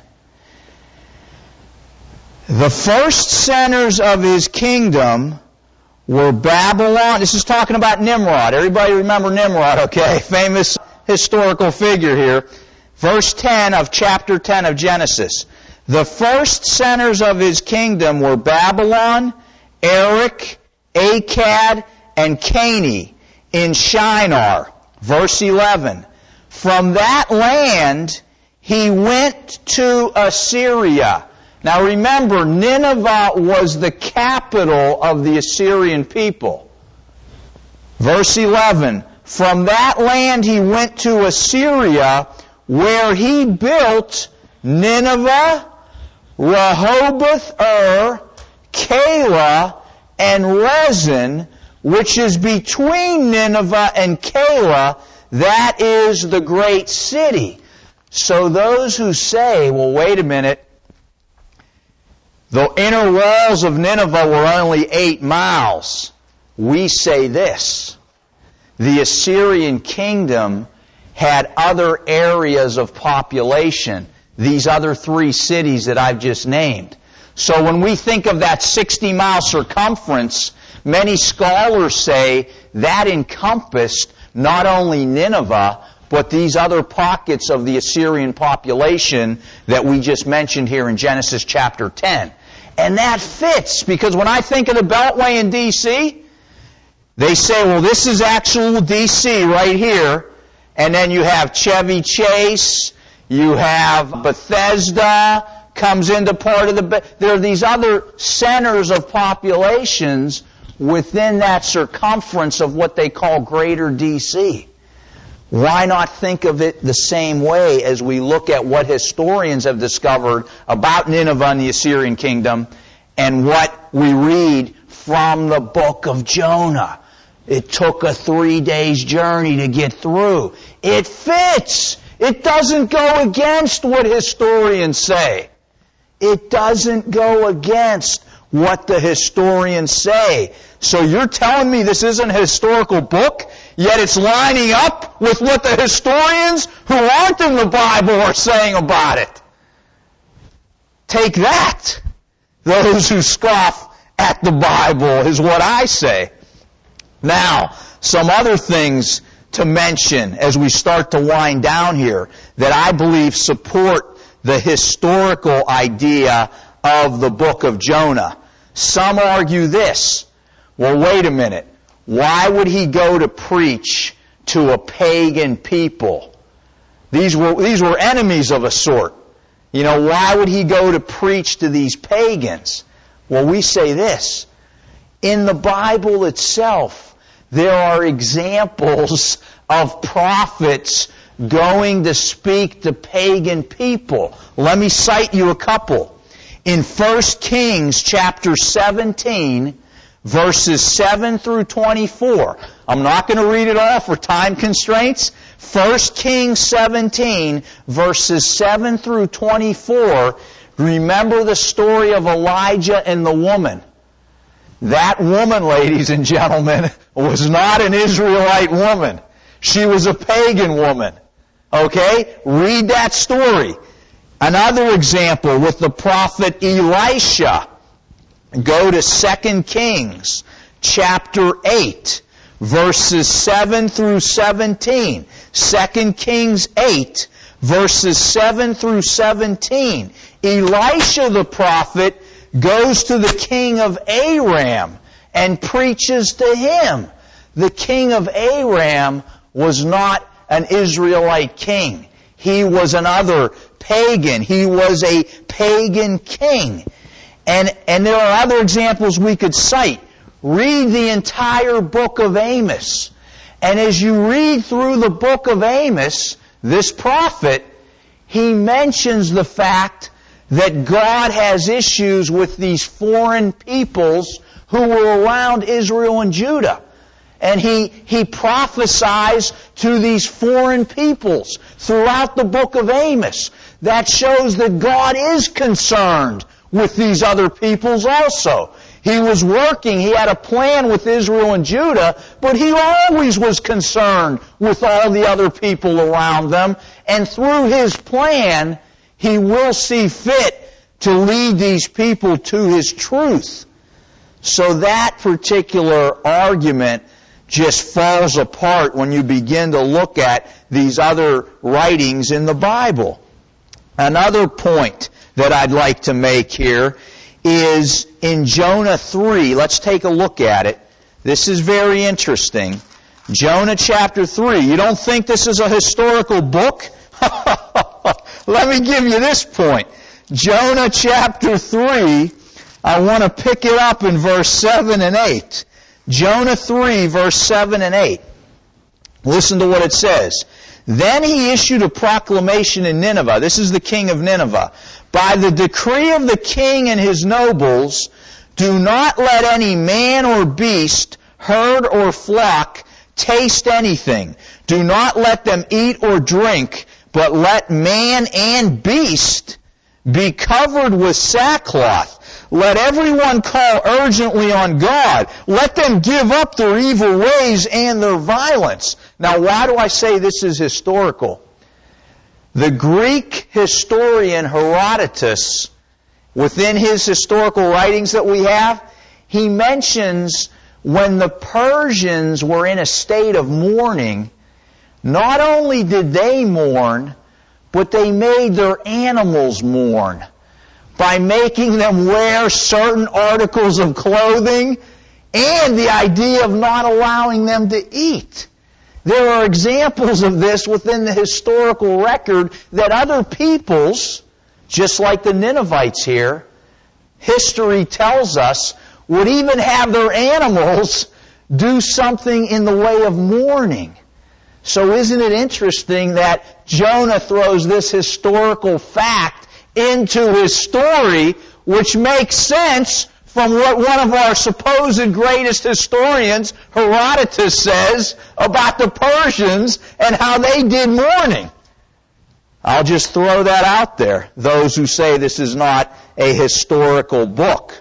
The first centers of his kingdom were Babylon. This is talking about Nimrod. Everybody remember Nimrod, okay? Famous historical figure here. Verse 10 of chapter 10 of Genesis. The first centers of his kingdom were Babylon, Erech, Akkad, and Calneh in Shinar. Verse 11. From that land he went to Assyria. Now remember, Nineveh was the capital of the Assyrian people. Verse 11. From that land he went to Assyria, where he built Nineveh, Rehoboth-ir, Calah, and Resen, which is between Nineveh and Calah. That is the great city. So those who say, well, wait a minute, the inner walls of Nineveh were only 8 miles, we say this. The Assyrian kingdom had other areas of population, these other 3 cities that I've just named. So when we think of that 60-mile circumference, many scholars say that encompassed not only Nineveh, but these other pockets of the Assyrian population that we just mentioned here in Genesis chapter 10. And that fits, because when I think of the Beltway in D.C., they say, well, this is actual D.C. right here, and then you have Chevy Chase, you have Bethesda, comes into part of the... There are these other centers of populations within that circumference of what they call Greater D.C. Why not think of it the same way as we look at what historians have discovered about Nineveh and the Assyrian kingdom and what we read from the book of Jonah? It took a 3 days journey to get through. It fits. It doesn't go against what historians say. It doesn't go against what the historians say. So you're telling me this isn't a historical book, yet it's lining up with what the historians who aren't in the Bible are saying about it. Take that. Those who scoff at the Bible is what I say. Now, some other things to mention as we start to wind down here that I believe support the historical idea of the book of Jonah. Some argue this. Well, wait a minute. Why would he go to preach to a pagan people? These were enemies of a sort. You know, why would he go to preach to these pagans? Well, we say this. In the Bible itself, there are examples of prophets going to speak to pagan people. Let me cite you a couple. In 1 Kings chapter 17, verses 7 through 24. I'm not going to read it all for time constraints. 1 Kings 17, verses 7 through 24. Remember the story of Elijah and the woman. That woman, ladies and gentlemen, was not an Israelite woman. She was a pagan woman. Okay? Read that story. Another example with the prophet Elisha. Go to 2 Kings chapter 8, verses 7 through 17. 2 Kings 8, verses 7 through 17. Elisha the prophet goes to the king of Aram and preaches to him. The king of Aram was not an Israelite king. He was another pagan. He was a pagan king. And there are other examples we could cite. Read the entire book of Amos. And as you read through the book of Amos, this prophet, he mentions the fact that God has issues with these foreign peoples who were around Israel and Judah. And he prophesies to these foreign peoples throughout the book of Amos. That shows that God is concerned with these other peoples also. He was working, he had a plan with Israel and Judah, but he always was concerned with all the other people around them. And through his plan, he will see fit to lead these people to his truth. So that particular argument just falls apart when you begin to look at these other writings in the Bible. Another point that I'd like to make here is in Jonah 3. Let's take a look at it. This is very interesting. Jonah chapter 3. You don't think this is a historical book? Let me give you this point. Jonah chapter 3, I want to pick it up in verse 7 and 8. Jonah 3, verse 7 and 8. Listen to what it says. Then he issued a proclamation in Nineveh. This is the king of Nineveh. By the decree of the king and his nobles, do not let any man or beast, herd or flock, taste anything. Do not let them eat or drink, but let man and beast be covered with sackcloth. Let everyone call urgently on God. Let them give up their evil ways and their violence. Now, why do I say this is historical? The Greek historian Herodotus, within his historical writings that we have, he mentions when the Persians were in a state of mourning, not only did they mourn, but they made their animals mourn by making them wear certain articles of clothing and the idea of not allowing them to eat. There are examples of this within the historical record that other peoples, just like the Ninevites here, history tells us, would even have their animals do something in the way of mourning. So isn't it interesting that Jonah throws this historical fact into his story, which makes sense from what one of our supposed greatest historians, Herodotus, says about the Persians and how they did mourning. I'll just throw that out there, those who say this is not a historical book.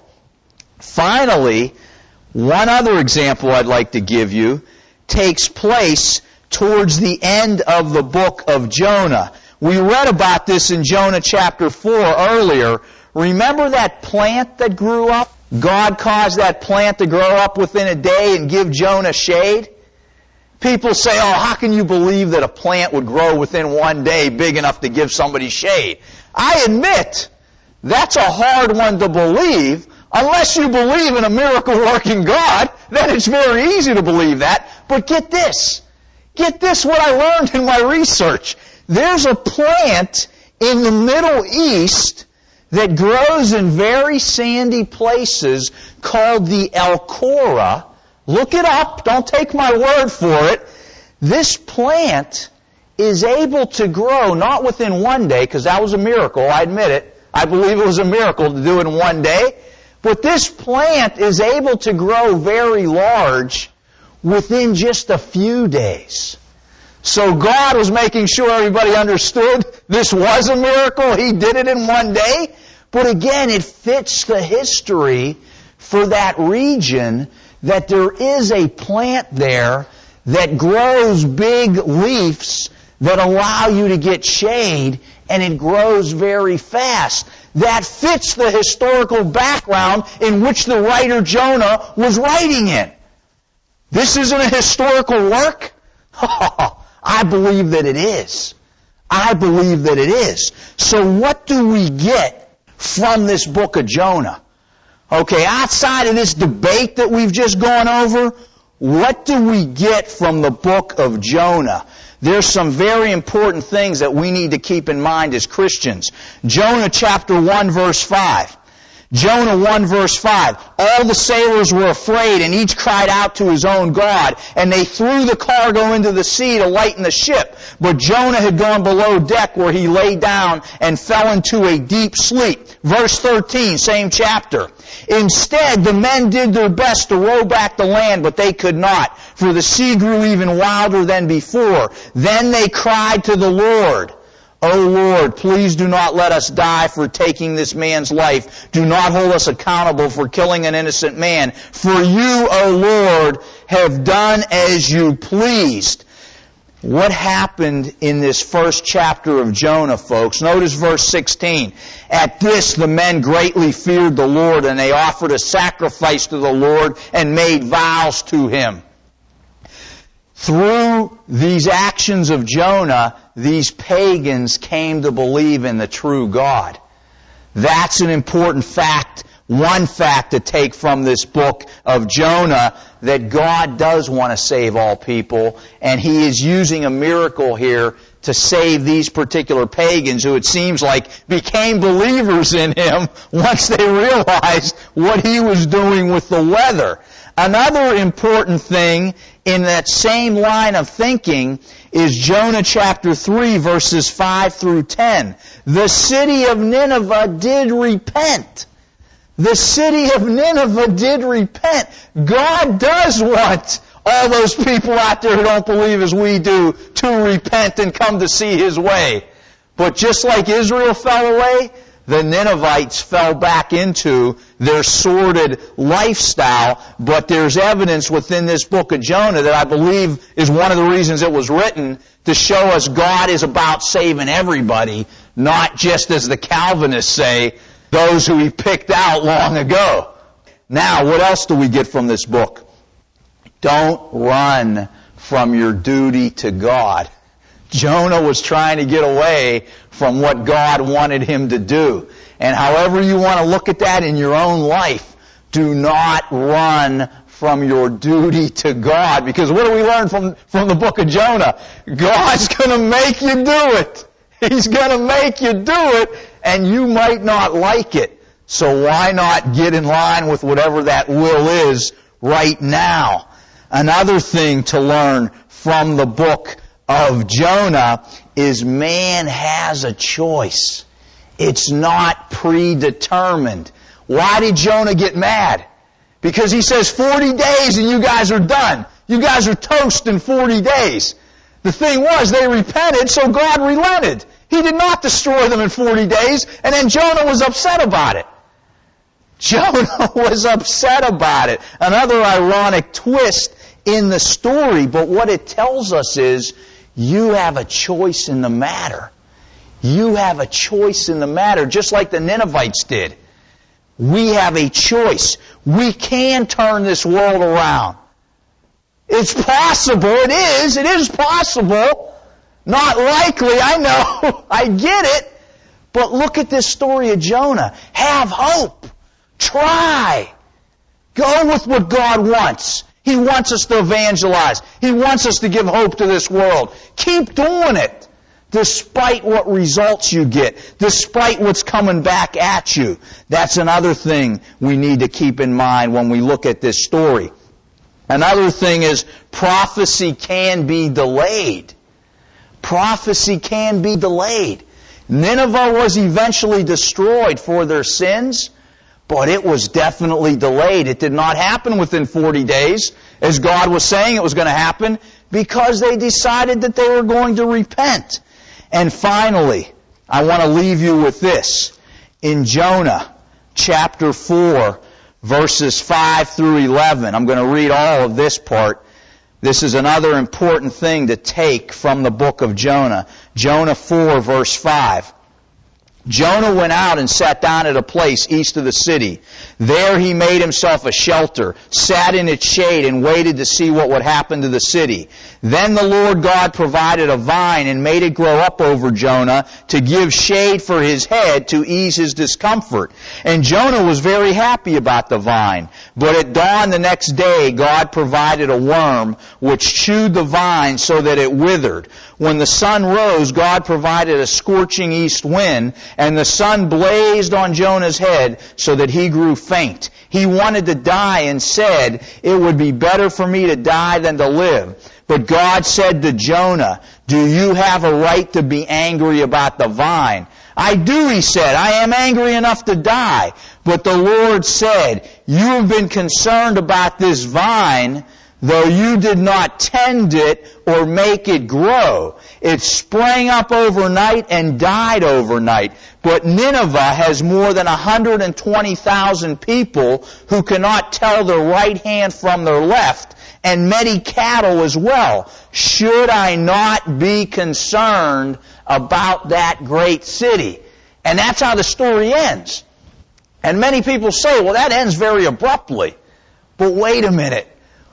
Finally, one other example I'd like to give you takes place towards the end of the book of Jonah. We read about this in Jonah chapter 4 earlier. Remember that plant that grew up? God caused that plant to grow up within a day and give Jonah shade. People say, oh, how can you believe that a plant would grow within one day big enough to give somebody shade? I admit, that's a hard one to believe. Unless you believe in a miracle-working God, then it's very easy to believe that. But get this. Get this, what I learned in my research. There's a plant in the Middle East that grows in very sandy places called the Alcora. Look it up. Don't take my word for it. This plant is able to grow, not within one day, because that was a miracle, I admit it. I believe it was a miracle to do it in one day. But this plant is able to grow very large within just a few days. So God was making sure everybody understood this was a miracle. He did it in one day. But again, it fits the history for that region that there is a plant there that grows big leaves that allow you to get shade, and it grows very fast. That fits the historical background in which the writer Jonah was writing in. This isn't a historical work? I believe that it is. I believe that it is. So what do we get from this book of Jonah? Okay, outside of this debate that we've just gone over, what do we get from the book of Jonah? There's some very important things that we need to keep in mind as Christians. Jonah chapter 1 verse 5. Jonah 1 verse 5. All the sailors were afraid, and each cried out to his own God, and they threw the cargo into the sea to lighten the ship. But Jonah had gone below deck, where he lay down and fell into a deep sleep. Verse 13, same chapter. Instead, the men did their best to row back the land, but they could not, for the sea grew even wilder than before. Then they cried to the Lord, O Lord, please do not let us die for taking this man's life. Do not hold us accountable for killing an innocent man. For you, O Lord, have done as you pleased. What happened in this first chapter of Jonah, folks? Notice verse 16. At this, the men greatly feared the Lord, and they offered a sacrifice to the Lord and made vows to Him. Through these actions of Jonah, these pagans came to believe in the true God. That's an important fact, one fact to take from this book of Jonah, that God does want to save all people, and He is using a miracle here to save these particular pagans who it seems like became believers in Him once they realized what He was doing with the weather. Another important thing in that same line of thinking is Jonah chapter 3 verses 5 through 10. The city of Nineveh did repent. The city of Nineveh did repent. God does want all those people out there who don't believe as we do to repent and come to see His way. But just like Israel fell away, the Ninevites fell back into their sordid lifestyle. But there's evidence within this book of Jonah that I believe is one of the reasons it was written, to show us God is about saving everybody, not just, as the Calvinists say, those who He picked out long ago. Now, what else do we get from this book? Don't run from your duty to God. Jonah was trying to get away from what God wanted him to do. And however you want to look at that in your own life, do not run from your duty to God. Because what do we learn from the book of Jonah? God's going to make you do it. He's going to make you do it, and you might not like it. So why not get in line with whatever that will is right now? Another thing to learn from the book of Jonah is man has a choice. It's not predetermined. Why did Jonah get mad? Because he says 40 days and you guys are done. You guys are toast in 40 days. The thing was, they repented, so God relented. He did not destroy them in 40 days, and then Jonah was upset about it. Jonah was upset about it. Another ironic twist in the story, but what it tells us is you have a choice in the matter. You have a choice in the matter, just like the Ninevites did. We have a choice. We can turn this world around. It's possible. It is possible. Not likely, I know. I get it. But look at this story of Jonah. Have hope. Try. Go with what God wants. He wants us to evangelize. He wants us to give hope to this world. Keep doing it, despite what results you get, despite what's coming back at you. That's another thing we need to keep in mind when we look at this story. Another thing is prophecy can be delayed. Prophecy can be delayed. Nineveh was eventually destroyed for their sins, but it was definitely delayed. It did not happen within 40 days, as God was saying it was going to happen, because they decided that they were going to repent. And finally, I want to leave you with this. In Jonah chapter 4, verses 5 through 11, I'm going to read all of this part. This is another important thing to take from the book of Jonah. Jonah 4, verse 5. Jonah went out and sat down at a place east of the city. There he made himself a shelter, sat in its shade, and waited to see what would happen to the city. Then the Lord God provided a vine and made it grow up over Jonah to give shade for his head to ease his discomfort. And Jonah was very happy about the vine. But at dawn the next day, God provided a worm which chewed the vine so that it withered. When the sun rose, God provided a scorching east wind, and the sun blazed on Jonah's head so that he grew faint. He wanted to die and said, "It would be better for me to die than to live." But God said to Jonah, "Do you have a right to be angry about the vine?" "I do," he said. "I am angry enough to die." But the Lord said, "You have been concerned about this vine, though you did not tend it or make it grow. It sprang up overnight and died overnight. But Nineveh has more than 120,000 people who cannot tell their right hand from their left, and many cattle as well. Should I not be concerned about that great city?" And that's how the story ends. And many people say, well, that ends very abruptly. But wait a minute.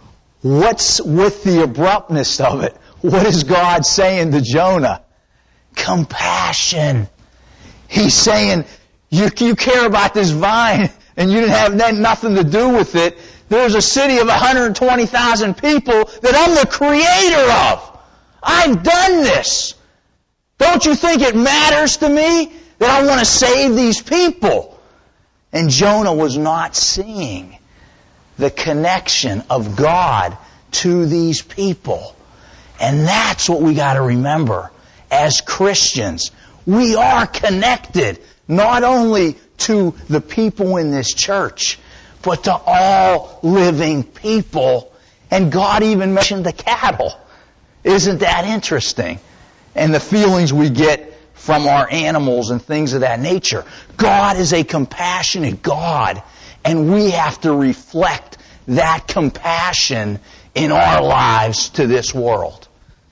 What's with the abruptness of it? What is God saying to Jonah? Compassion. He's saying, you care about this vine and you didn't have nothing to do with it. There's a city of 120,000 people that I'm the creator of. I've done this. Don't you think it matters to me that I want to save these people? And Jonah was not seeing the connection of God to these people. And that's what we got to remember as Christians. We are connected not only to the people in this church, but to all living people. And God even mentioned the cattle. Isn't that interesting? And the feelings we get from our animals and things of that nature. God is a compassionate God, and we have to reflect that compassion in our lives to this world.